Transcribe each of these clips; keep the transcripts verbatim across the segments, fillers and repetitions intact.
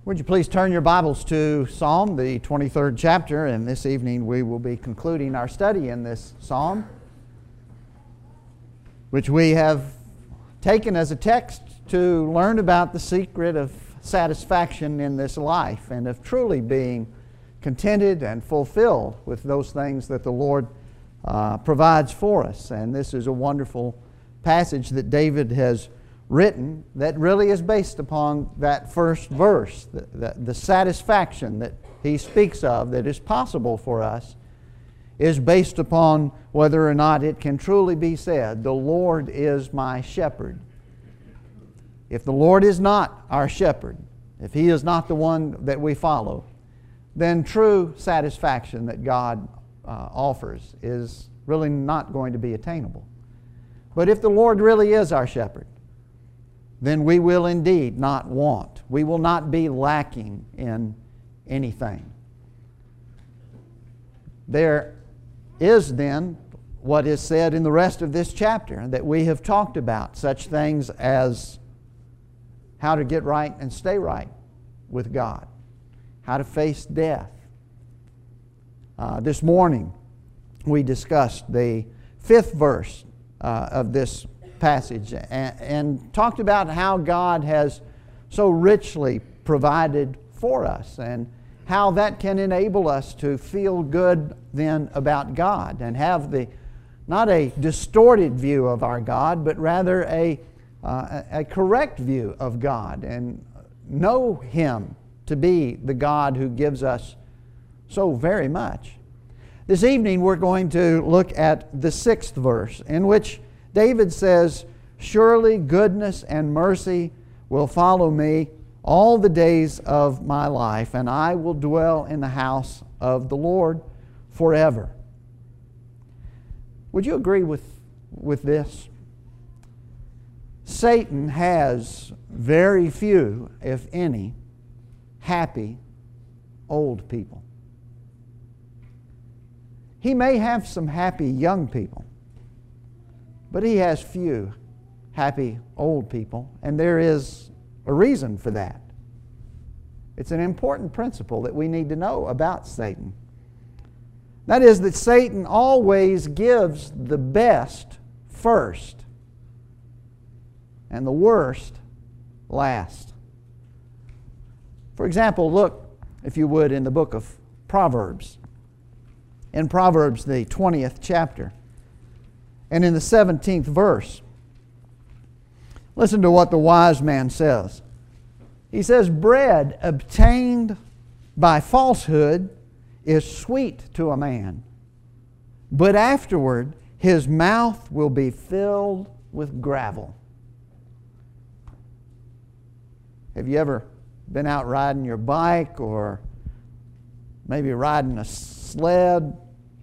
Would you please turn your Bibles to Psalm, the twenty-third chapter, and this evening we will be concluding our study in this psalm, which we have taken as a text to learn about the secret of satisfaction in this life and of truly being contented and fulfilled with those things that the Lord uh, provides for us. And this is a wonderful passage that David has written that really is based upon that first verse, the, the, the satisfaction that he speaks of that is possible for us is based upon whether or not it can truly be said, the Lord is my shepherd. If the Lord is not our shepherd, if He is not the one that we follow, then true satisfaction that God uh, offers is really not going to be attainable. But if the Lord really is our shepherd, then we will indeed not want. We will not be lacking in anything. There is then what is said in the rest of this chapter that we have talked about, such things as how to get right and stay right with God, how to face death. Uh, this morning we discussed the fifth verse uh, of this passage and, and talked about how God has so richly provided for us and how that can enable us to feel good then about God and have the not a distorted view of our God, but rather a, uh, a correct view of God and know Him to be the God who gives us so very much. This evening we're going to look at the sixth verse, in which David says, "Surely goodness and mercy will follow me all the days of my life, and I will dwell in the house of the Lord forever." Would you agree with, with this? Satan has very few, if any, happy old people. He may have some happy young people, but he has few happy old people, and there is a reason for that. It's an important principle that we need to know about Satan. That is that Satan always gives the best first and the worst last. For example, look, if you would, in the book of Proverbs. In Proverbs, the twentieth chapter, and in the seventeenth verse, listen to what the wise man says. He says, "Bread obtained by falsehood is sweet to a man, but afterward his mouth will be filled with gravel." Have you ever been out riding your bike or maybe riding a sled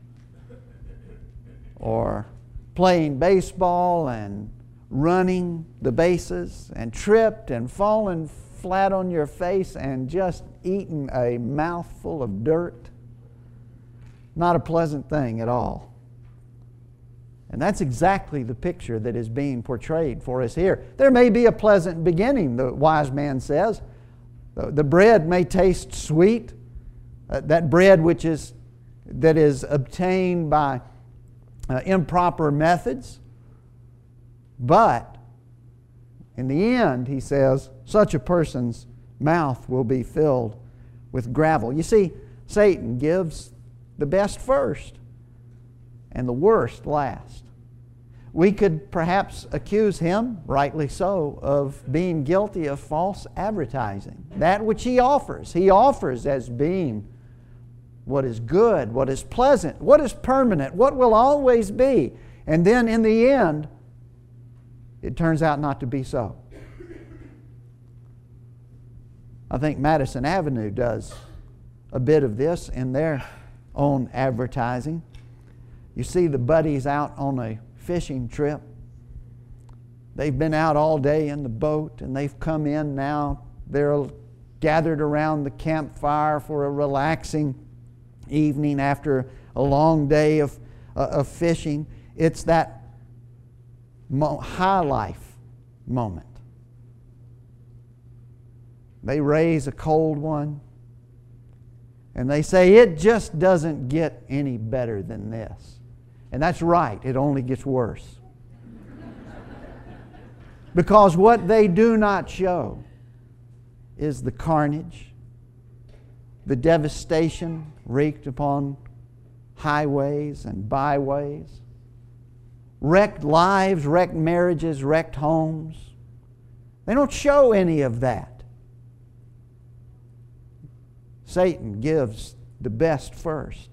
or playing baseball and running the bases and tripped and fallen flat on your face and just eaten a mouthful of dirt? Not a pleasant thing at all. And that's exactly the picture that is being portrayed for us here. There may be a pleasant beginning, the wise man says. The, the bread may taste sweet. Uh, that bread which is that is obtained by uh, improper methods. But in the end, he says, such a person's mouth will be filled with gravel. You see, Satan gives the best first and the worst last. We could perhaps accuse him, rightly so, of being guilty of false advertising. That which he offers, he offers as being what is good, what is pleasant, what is permanent, what will always be. And then in the end, it turns out not to be so. I think Madison Avenue does a bit of this in their own advertising. You see the buddies out on a fishing trip. They've been out all day in the boat and they've come in now. They're gathered around the campfire for a relaxing evening after a long day of, uh, of fishing. It's that mo- high life moment. they raise a cold one, and they say, it just doesn't get any better than this. And that's right, it only gets worse. Because what they do not show is the carnage, the devastation wreaked upon highways and byways, wrecked lives, wrecked marriages, wrecked homes. They don't show any of that. Satan gives the best first,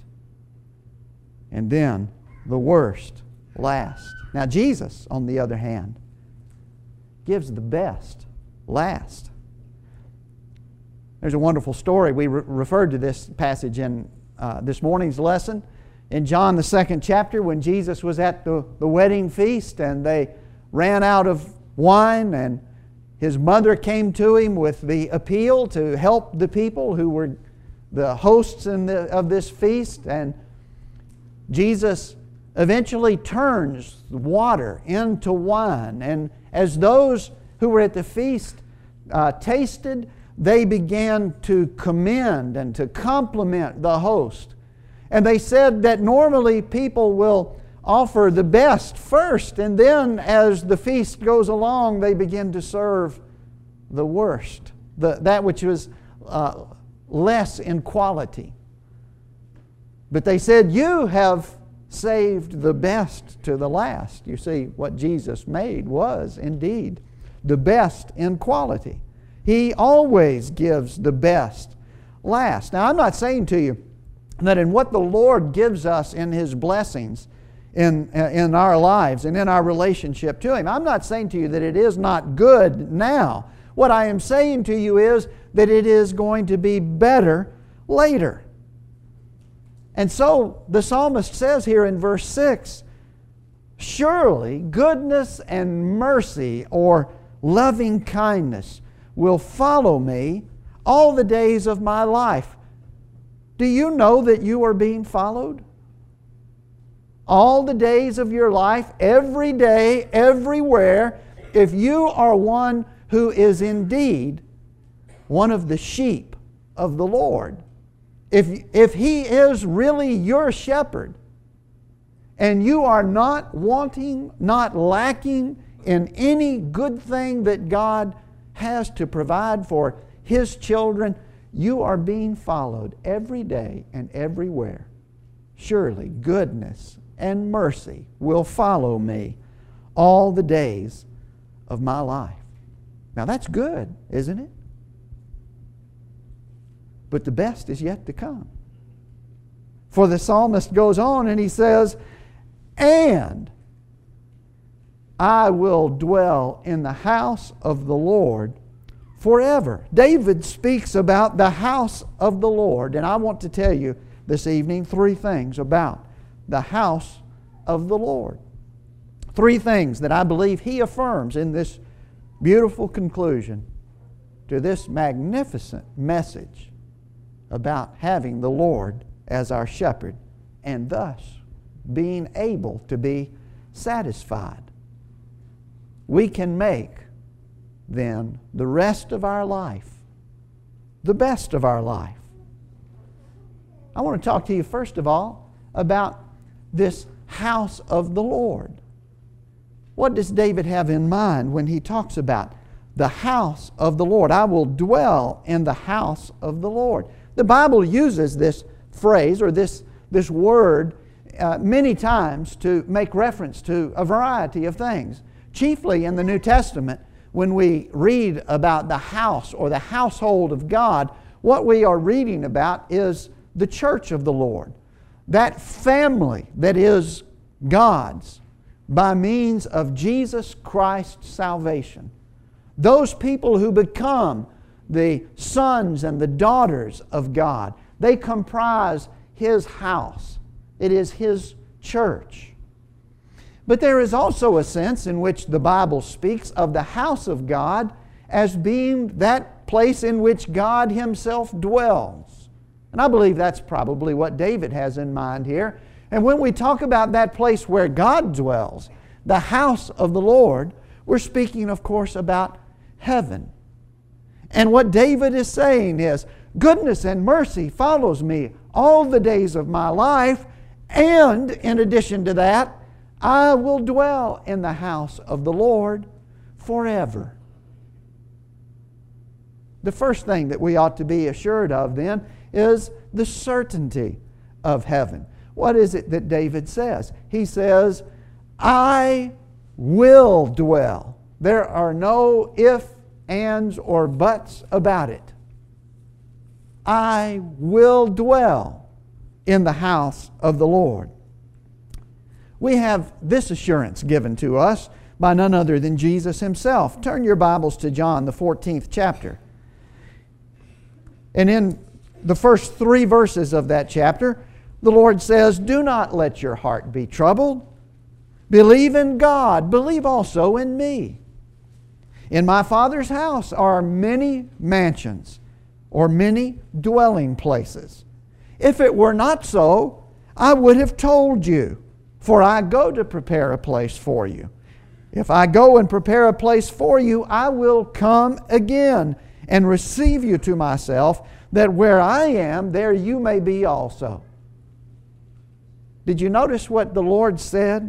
and then the worst last. Now Jesus, on the other hand, gives the best last. There's a wonderful story. We re- referred to this passage in uh, this morning's lesson. In John, the second chapter, when Jesus was at the, the wedding feast and they ran out of wine, and his mother came to him with the appeal to help the people who were the hosts in the, of this feast. And Jesus eventually turns water into wine. And as those who were at the feast uh, tasted, they began to commend and to compliment the host. And they said that normally people will offer the best first, and then as the feast goes along, they begin to serve the worst, the, that which was uh, less in quality. But they said, you have saved the best to the last. You see, what Jesus made was indeed the best in quality. He always gives the best last. Now, I'm not saying to you that in what the Lord gives us in His blessings in, in our lives and in our relationship to Him, I'm not saying to you that it is not good now. What I am saying to you is that it is going to be better later. And so the psalmist says here in verse six, surely goodness and mercy or loving kindness will follow me all the days of my life. Do you know that you are being followed? All the days of your life, every day, everywhere, if you are one who is indeed one of the sheep of the Lord, if, if He is really your shepherd, and you are not wanting, not lacking in any good thing that God has to provide for His children, you are being followed every day and everywhere. Surely goodness and mercy will follow me all the days of my life. Now that's good, isn't it? But the best is yet to come. For the psalmist goes on and he says, and I will dwell in the house of the Lord forever. David speaks about the house of the Lord, and I want to tell you this evening three things about the house of the Lord. Three things that I believe he affirms in this beautiful conclusion to this magnificent message about having the Lord as our shepherd and thus being able to be satisfied. We can make then the rest of our life the best of our life. I want to talk to you first of all about this house of the Lord. What does David have in mind when he talks about the house of the Lord? I will dwell in the house of the Lord. The Bible uses this phrase or this, this word uh, many times to make reference to a variety of things. Chiefly in the New Testament, when we read about the house or the household of God, what we are reading about is the church of the Lord. That family that is God's by means of Jesus Christ's salvation. Those people who become the sons and the daughters of God, they comprise His house. It is His church. But there is also a sense in which the Bible speaks of the house of God as being that place in which God Himself dwells. And I believe that's probably what David has in mind here. And when we talk about that place where God dwells, the house of the Lord, we're speaking, of course, about heaven. And what David is saying is, goodness and mercy follows me all the days of my life, and in addition to that, I will dwell in the house of the Lord forever. The first thing that we ought to be assured of then is the certainty of heaven. What is it that David says? He says, I will dwell. There are no ifs, ands, or buts about it. I will dwell in the house of the Lord. We have this assurance given to us by none other than Jesus Himself. Turn your Bibles to John, the fourteenth chapter. And in the first three verses of that chapter, the Lord says, do not let your heart be troubled. Believe in God. Believe also in me. In my Father's house are many mansions, or many dwelling places. If it were not so, I would have told you, for I go to prepare a place for you. If I go and prepare a place for you, I will come again and receive you to myself, that where I am, there you may be also. Did you notice what the Lord said?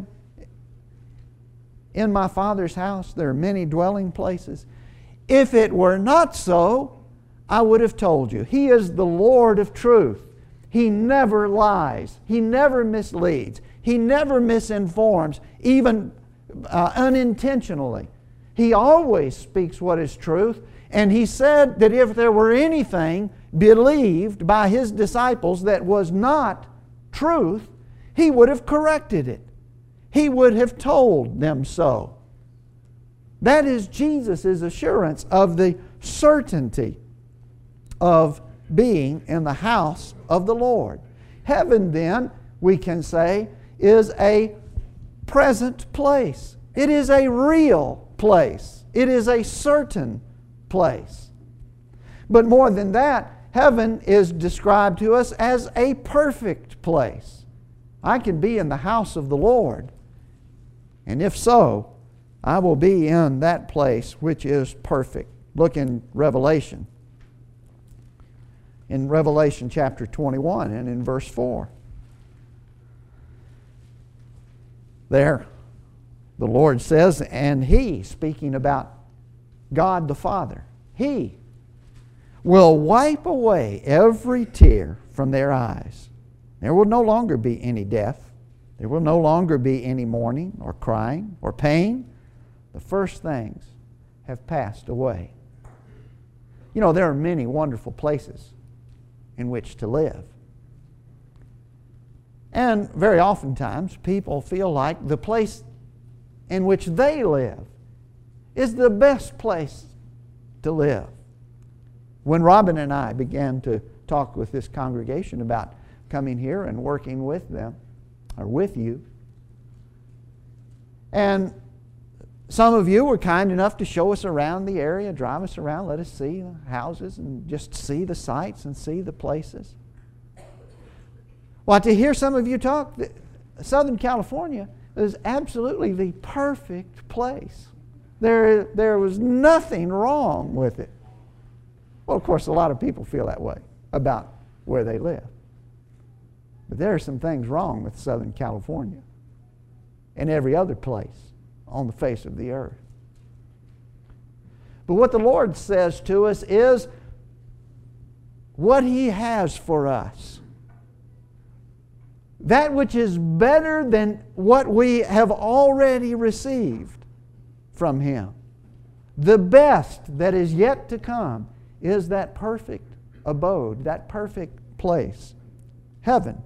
In my Father's house there are many dwelling places. If it were not so, I would have told you. He is the Lord of truth. He never lies. He never misleads. He never misinforms, even uh, unintentionally. He always speaks what is truth. And He said that if there were anything believed by His disciples that was not truth, He would have corrected it. He would have told them so. That is Jesus' assurance of the certainty of being in the house of the Lord. Heaven, then, we can say, is a present place. It is a real place. It is a certain place. But more than that, heaven is described to us as a perfect place. I can be in the house of the Lord. And if so, I will be in that place which is perfect. Look in Revelation. In Revelation chapter twenty-one and in verse four. There, the Lord says, and He, speaking about God the Father, He will wipe away every tear from their eyes. There will no longer be any death. There will no longer be any mourning or crying or pain. The first things have passed away. You know, there are many wonderful places in which to live. And very oftentimes people feel like the place in which they live is the best place to live. When Robin and I began to talk with this congregation about coming here and working with them, or with you, and some of you were kind enough to show us around the area, drive us around, let us see the houses and just see the sights and see the places. Well, to hear some of you talk, Southern California is absolutely the perfect place. There, there was nothing wrong with it. Well, of course, a lot of people feel that way about where they live. But there are some things wrong with Southern California and every other place on the face of the earth. But what the Lord says to us is what He has for us. That which is better than what we have already received from Him. The best that is yet to come is that perfect abode, that perfect place, heaven.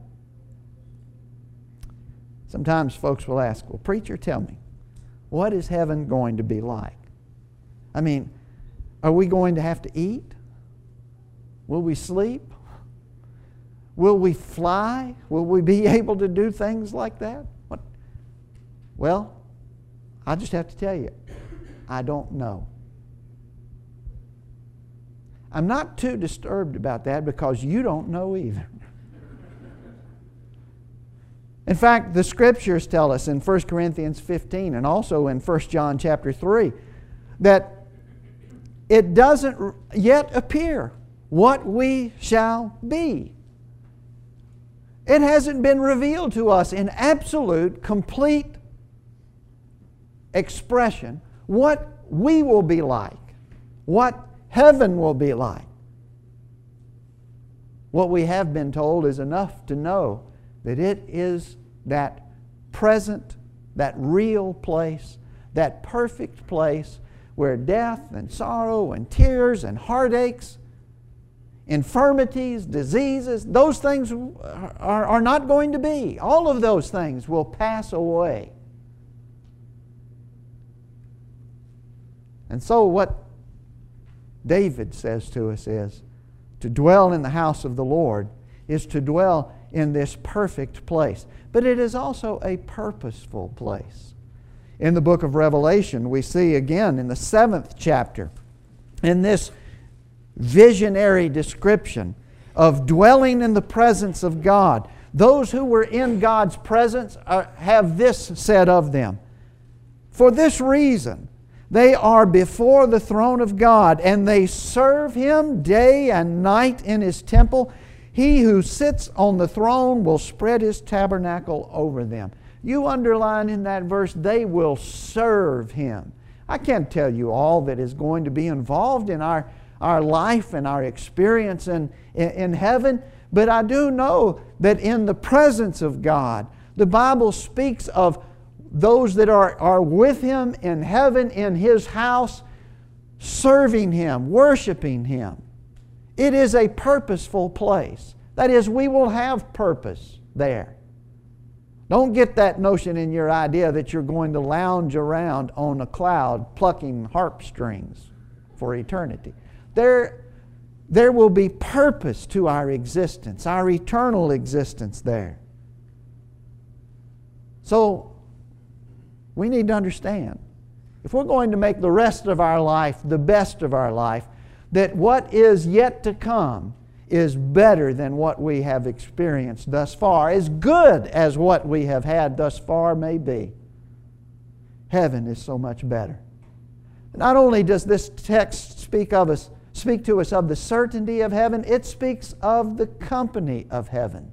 Sometimes folks will ask, well, preacher, tell me, what is heaven going to be like? I mean, are we going to have to eat? Will we sleep? Will we fly? Will we be able to do things like that? What? Well, I just have to tell you, I don't know. I'm not too disturbed about that because you don't know either. In fact, the Scriptures tell us in First Corinthians fifteen and also in First John chapter three that it doesn't yet appear what we shall be. It hasn't been revealed to us in absolute, complete expression what we will be like, what heaven will be like. What we have been told is enough to know that it is that present, that real place, that perfect place where death and sorrow and tears and heartaches, infirmities, diseases, those things are, are not going to be. All of those things will pass away. And so what David says to us is, to dwell in the house of the Lord is to dwell in this perfect place. But it is also a purposeful place. In the book of Revelation, we see again in the seventh chapter, in this visionary description of dwelling in the presence of God, those who were in God's presence are, have this said of them: for this reason, they are before the throne of God, and they serve Him day and night in His temple. He who sits on the throne will spread His tabernacle over them. You underline in that verse, they will serve Him. I can't tell you all that is going to be involved in our, our life and our experience in, in, in heaven, but I do know that in the presence of God, the Bible speaks of those that are, are with Him in heaven, in His house, serving Him, worshiping Him. It is a purposeful place. That is, we will have purpose there. Don't get that notion in your idea that you're going to lounge around on a cloud plucking harp strings for eternity. There, there will be purpose to our existence, our eternal existence there. So, we need to understand, if we're going to make the rest of our life the best of our life, that what is yet to come is better than what we have experienced thus far, as good as what we have had thus far may be. Heaven is so much better. Not only does this text speak of us, speak to us of the certainty of heaven, it speaks of the company of heaven.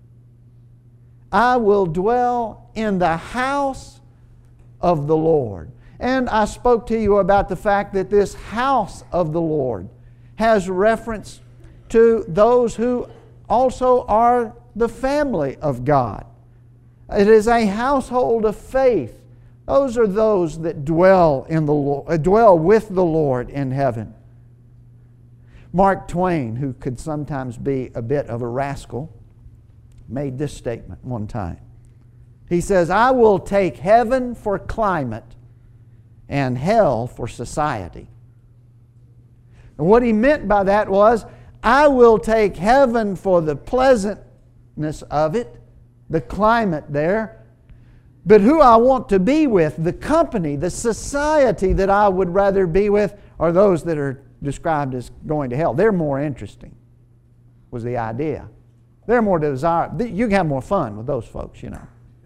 I will dwell in the house of the Lord. And I spoke to you about the fact that this house of the Lord has reference to those who also are the family of God. It is a household of faith. Those are those that dwell in the Lord, dwell with the Lord in heaven. Mark Twain, who could sometimes be a bit of a rascal, made this statement one time. He says, I will take heaven for climate and hell for society. And what he meant by that was, I will take heaven for the pleasantness of it, the climate there, but who I want to be with, the company, the society that I would rather be with, are those that are described as going to hell. They're more interesting, was the idea. They're more desirable. You can have more fun with those folks, you know.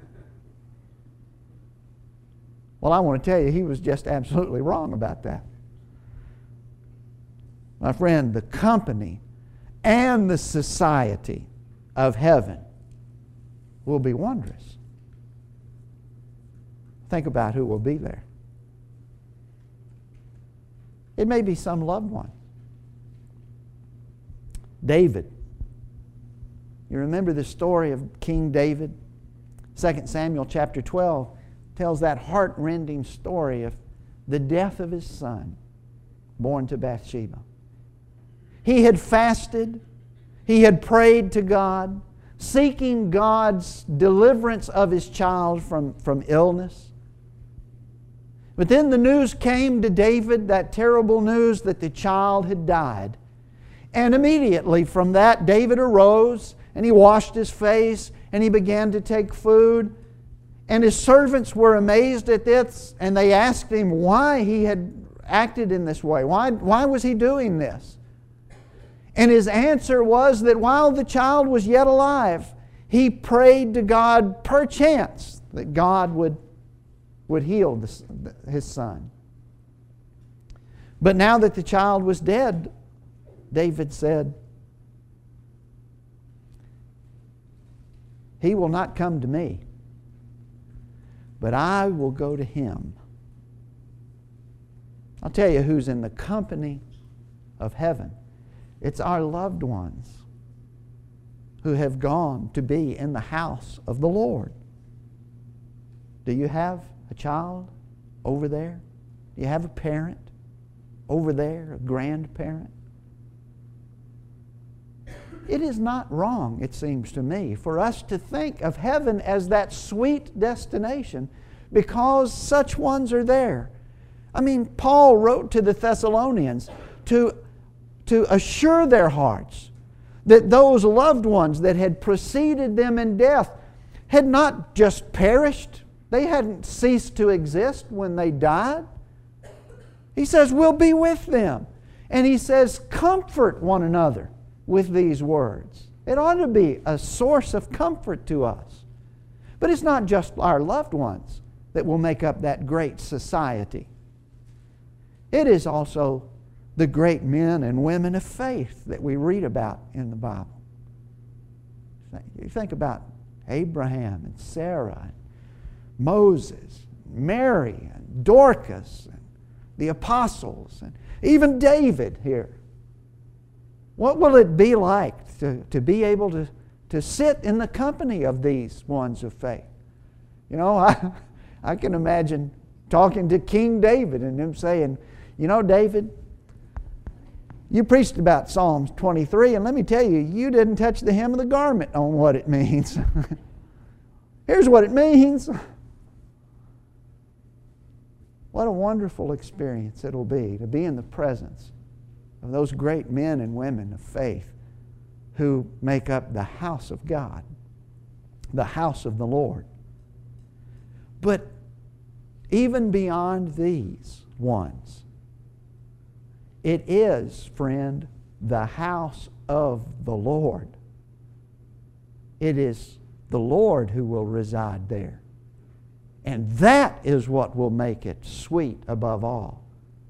Well, I want to tell you, he was just absolutely wrong about that. My friend, the company and the society of heaven will be wondrous. Think about who will be there. It may be some loved one. David. You remember the story of King David? Second Samuel chapter twelve tells that heart-rending story of the death of his son, born to Bathsheba. He had fasted. He had prayed to God, seeking God's deliverance of his child from, from illness. But then the news came to David, that terrible news that the child had died. And immediately from that, David arose and he washed his face and he began to take food. And his servants were amazed at this, and they asked him why he had acted in this way. Why, why was he doing this? And his answer was that while the child was yet alive, he prayed to God perchance that God would, would heal this, his son. But now that the child was dead, David said, he will not come to me, but I will go to him. I'll tell you who's in the company of heaven. It's our loved ones who have gone to be in the house of the Lord. Do you have a child over there? Do you have a parent over there, a grandparent? It is not wrong, it seems to me, for us to think of heaven as that sweet destination because such ones are there. I mean, Paul wrote to the Thessalonians to, to assure their hearts that those loved ones that had preceded them in death had not just perished. They hadn't ceased to exist when they died. He says, we'll be with them. And he says, comfort one another with these words. It ought to be a source of comfort to us. But it's not just our loved ones that will make up that great society. It is also the great men and women of faith that we read about in the Bible. You think about Abraham and Sarah, and Moses, Mary, and Dorcas, and the apostles, and even David here. What will it be like to, to be able to, to sit in the company of these ones of faith? You know, I, I can imagine talking to King David and him saying, you know, David, you preached about Psalms twenty-three, and let me tell you, you didn't touch the hem of the garment on what it means. Here's what it means. What a wonderful experience it'll be to be in the presence of those great men and women of faith who make up the house of God, the house of the Lord. But even beyond these ones, it is, friend, the house of the Lord. It is the Lord who will reside there. And that is what will make it sweet above all.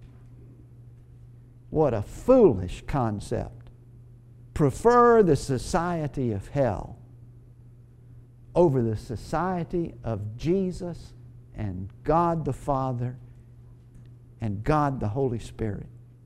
What a foolish concept. Prefer the society of hell over the society of Jesus and God the Father and God the Holy Spirit.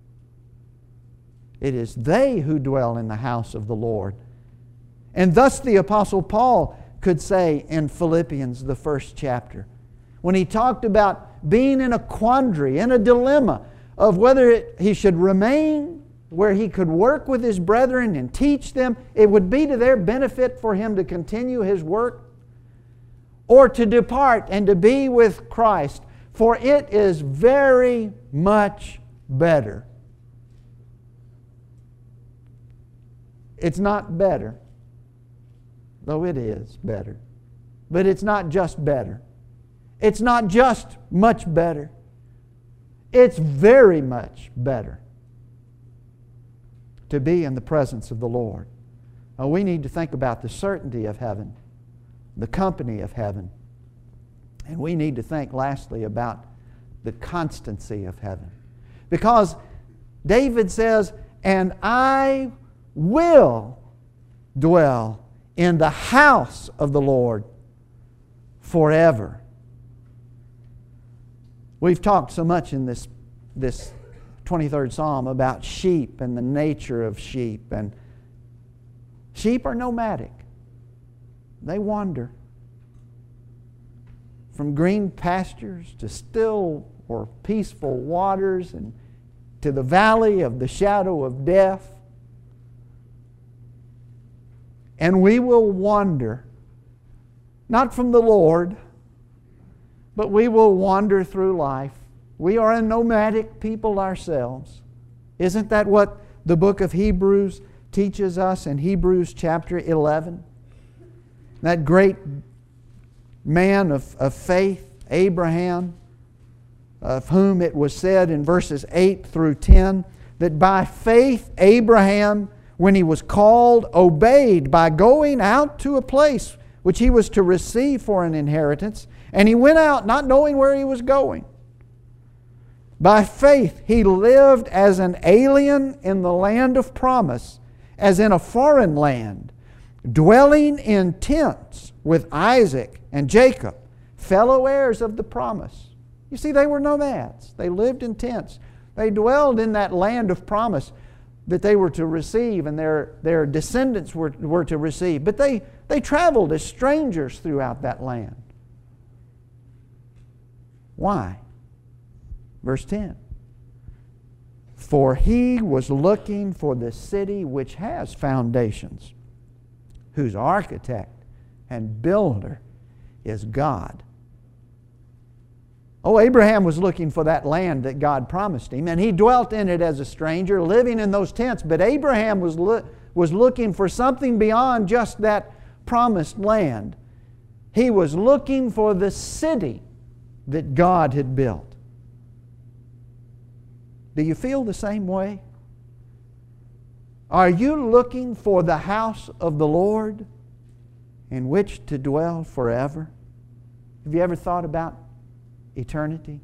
It is they who dwell in the house of the Lord. And thus the Apostle Paul could say in Philippians, the first chapter, when he talked about being in a quandary, in a dilemma of whether it, he should remain where he could work with his brethren and teach them, it would be to their benefit for him to continue his work, or to depart and to be with Christ, for it is very much better. It's not better, though it is better. But it's not just better. It's not just much better. It's very much better to be in the presence of the Lord. Now, we need to think about the certainty of heaven, the company of heaven. And we need to think, lastly, about the constancy of heaven. Because David says, and I will dwell in the house of the Lord forever. We've talked so much in this, this twenty-third Psalm about sheep and the nature of sheep. And sheep are nomadic. They wander from green pastures to still or peaceful waters and to the valley of the shadow of death. And we will wander, not from the Lord, but we will wander through life. We are a nomadic people ourselves. Isn't that what the book of Hebrews teaches us in Hebrews chapter eleven? That great man of, of faith, Abraham, of whom it was said in verses eight through ten, that by faith Abraham, when he was called, obeyed by going out to a place which he was to receive for an inheritance. And he went out not knowing where he was going. By faith he lived as an alien in the land of promise, as in a foreign land, dwelling in tents with Isaac and Jacob, fellow heirs of the promise. You see, they were nomads. They lived in tents. They dwelled in that land of promise that they were to receive and their, their descendants were, were to receive. But they, they traveled as strangers throughout that land. Why? Verse ten. For he was looking for the city which has foundations, whose architect and builder is God. Oh, Abraham was looking for that land that God promised him, and he dwelt in it as a stranger, living in those tents. But Abraham was, lo- was looking for something beyond just that promised land. He was looking for the city that God had built. Do you feel the same way? Are you looking for the house of the Lord in which to dwell forever? Have you ever thought about eternity?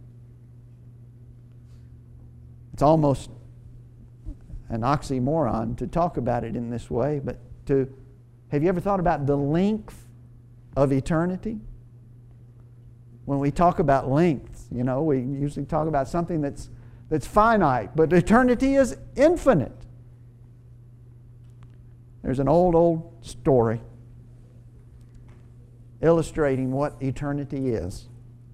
It's almost an oxymoron to talk about it in this way, but to have you ever thought about the length of eternity? When we talk about length, you know, we usually talk about something that's that's finite, but eternity is infinite. There's an old, old story illustrating what eternity is.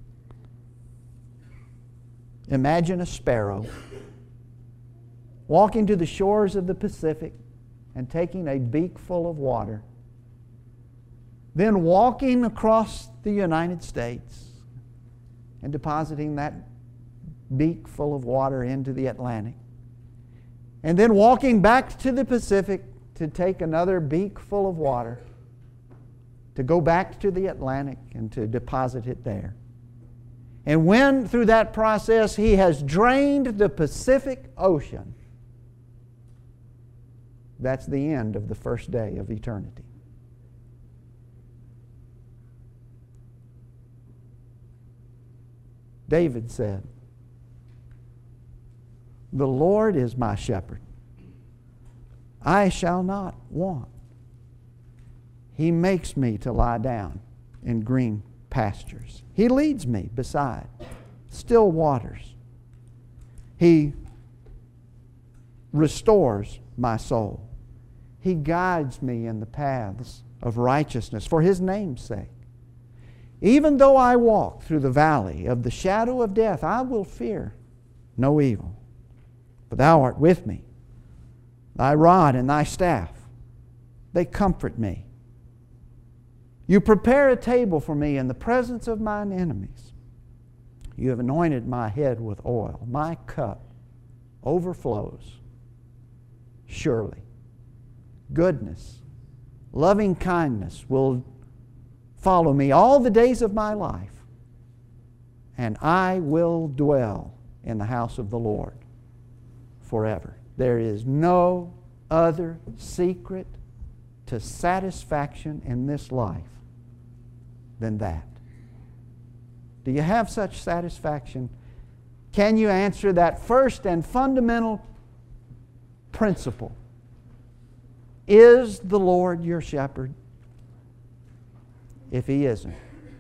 Imagine a sparrow walking to the shores of the Pacific and taking a beak full of water, then walking across the United States and depositing that beak full of water into the Atlantic, and then walking back to the Pacific to take another beak full of water, to go back to the Atlantic and to deposit it there. And when through that process he has drained the Pacific Ocean, that's the end of the first day of eternity. David said, "The Lord is my shepherd. I shall not want. He makes me to lie down in green pastures. He leads me beside still waters. He restores my soul. He guides me in the paths of righteousness for His name's sake. Even though I walk through the valley of the shadow of death, I will fear no evil. For Thou art with me. Thy rod and Thy staff, they comfort me. You prepare a table for me in the presence of mine enemies. You have anointed my head with oil. My cup overflows. Surely, goodness, loving kindness will follow me all the days of my life, and I will dwell in the house of the Lord forever." There is no other secret to satisfaction in this life than that. Do you have such satisfaction? Can you answer that first and fundamental principle? Is the Lord your shepherd? If He isn't,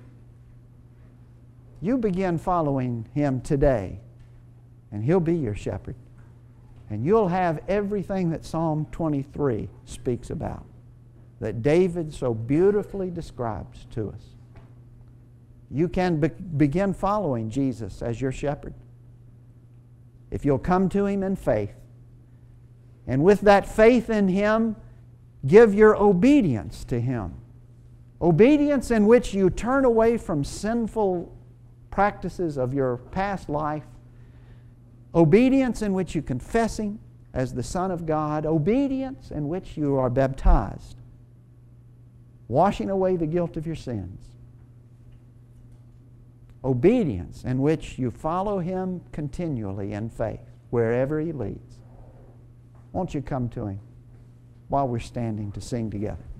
you begin following Him today, and He'll be your shepherd. And you'll have everything that Psalm twenty-three speaks about, that David so beautifully describes to us. You can be- begin following Jesus as your shepherd if you'll come to Him in faith. And with that faith in Him, give your obedience to Him. Obedience in which you turn away from sinful practices of your past life. Obedience in which you confess Him as the Son of God. Obedience in which you are baptized, washing away the guilt of your sins. Obedience in which you follow Him continually in faith, wherever He leads. Won't you come to Him while we're standing to sing together?